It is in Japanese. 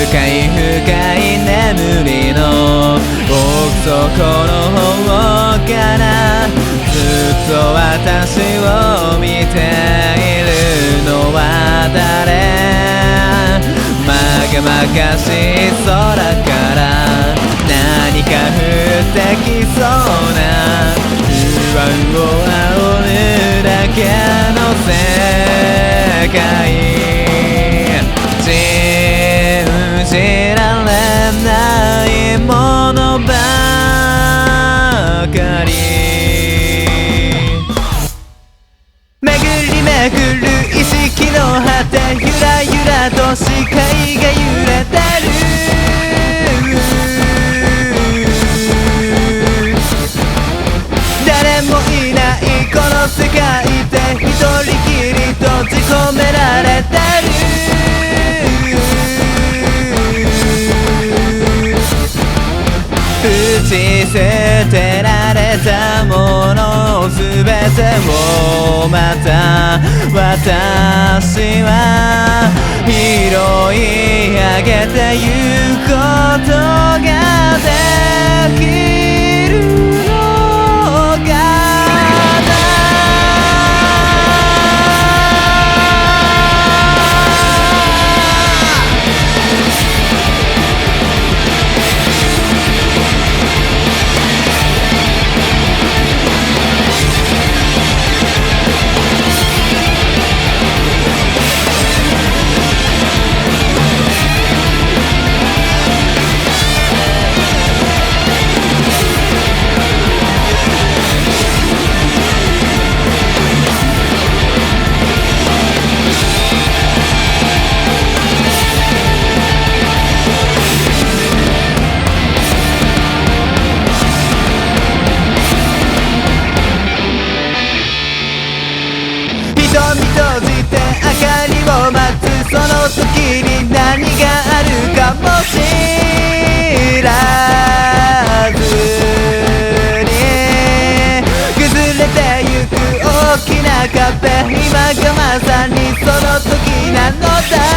深い深い眠りの奥底の方からずっと私を見ているのは誰？まがまがしい空から何か降ってきそうな不安を煽るだけの世界信じられないものばかり巡り巡る意識の果てゆらゆらと視界が揺れてる誰もいないこの世界で一人きり閉じ込められてる打ち捨てられたものすべてをまた私は拾い上げてゆくことができるのかな瞳閉じて明かりを待つその時に何があるかも知らずに崩れてゆく大きな壁今がまさにその時なのだ